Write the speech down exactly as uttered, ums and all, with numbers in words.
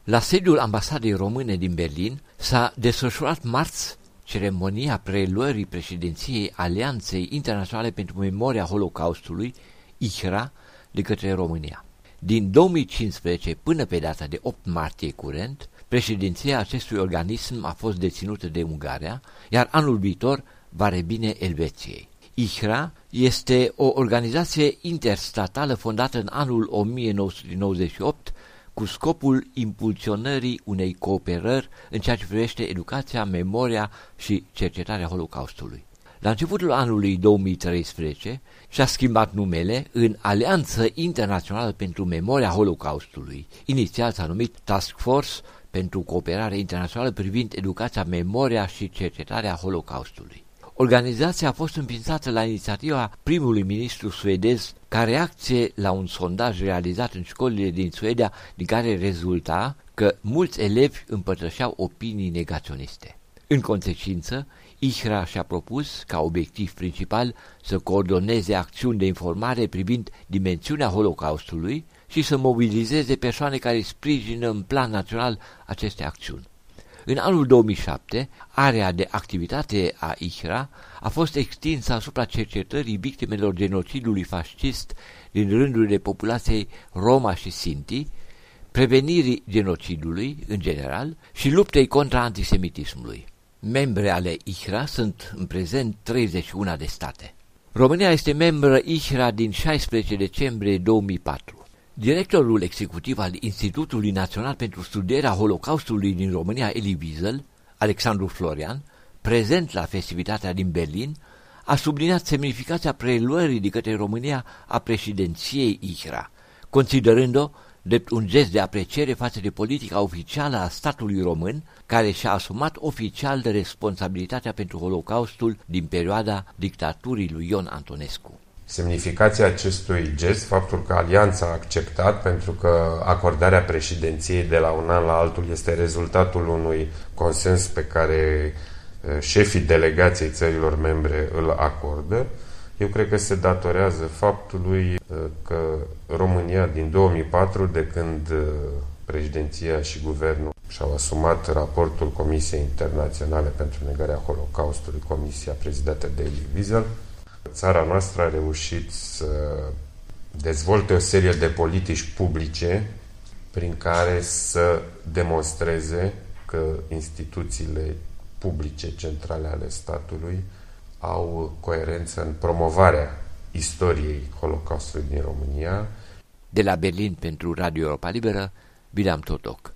La sediul ambasadei române din Berlin s-a desfășurat marți ceremonia preluării președinției Alianței Internaționale pentru Memoria Holocaustului, I H R A, de către România. Din două mii cincisprezece până pe data de opt martie curent, președinția acestui organism a fost deținută de Ungaria, iar anul viitor va revine Elveției. I H R A este o organizație interstatală fondată în anul o mie nouă sute nouăzeci și opt cu scopul impulsionării unei cooperări în ceea ce privește educația, memoria și cercetarea Holocaustului. La începutul anului două mii treisprezece și-a schimbat numele în Alianță Internațională pentru Memoria Holocaustului. Inițial s-a numit Task Force pentru Cooperare Internațională privind educația, memoria și cercetarea Holocaustului. Organizația a fost înființată la inițiativa primului ministru suedez ca reacție la un sondaj realizat în școlile din Suedia, din care rezulta că mulți elevi împărtășeau opinii negaționiste. În consecință, I H R A și-a propus ca obiectiv principal să coordoneze acțiuni de informare privind dimensiunea Holocaustului și să mobilizeze persoane care sprijină în plan național aceste acțiuni. În anul două mii șapte, area de activitate a I H R A a fost extinsă asupra cercetării victimelor genocidului fascist din rândurile populației Roma și Sinti, prevenirii genocidului în general și luptei contra antisemitismului. Membre ale I H R A sunt în prezent treizeci și unu de state. România este membră I H R A din șaisprezece decembrie două mii patru. Directorul executiv al Institutului Național pentru Studierea Holocaustului din România, Elie Wiesel, Alexandru Florian, prezent la festivitatea din Berlin, a subliniat semnificația preluării de către România a președinției I H R A, considerând-o drept un gest de apreciere față de politica oficială a statului român, care și-a asumat oficial de responsabilitatea pentru Holocaustul din perioada dictaturii lui Ion Antonescu. Semnificația acestui gest, faptul că Alianța a acceptat, pentru că acordarea președinției de la un an la altul este rezultatul unui consens pe care șefii delegației țărilor membre îl acordă, eu cred că se datorează faptului că România din două mii patru, de când președinția și guvernul și-au asumat raportul Comisiei Internaționale pentru Negarea Holocaustului, comisia prezidată de Elie Wiesel, țara noastră a reușit să dezvolte o serie de politici publice prin care să demonstreze că instituțiile publice centrale ale statului au coerență în promovarea istoriei Holocaustului din România. De la Berlin pentru Radio Europa Liberă, Bileam Totoc.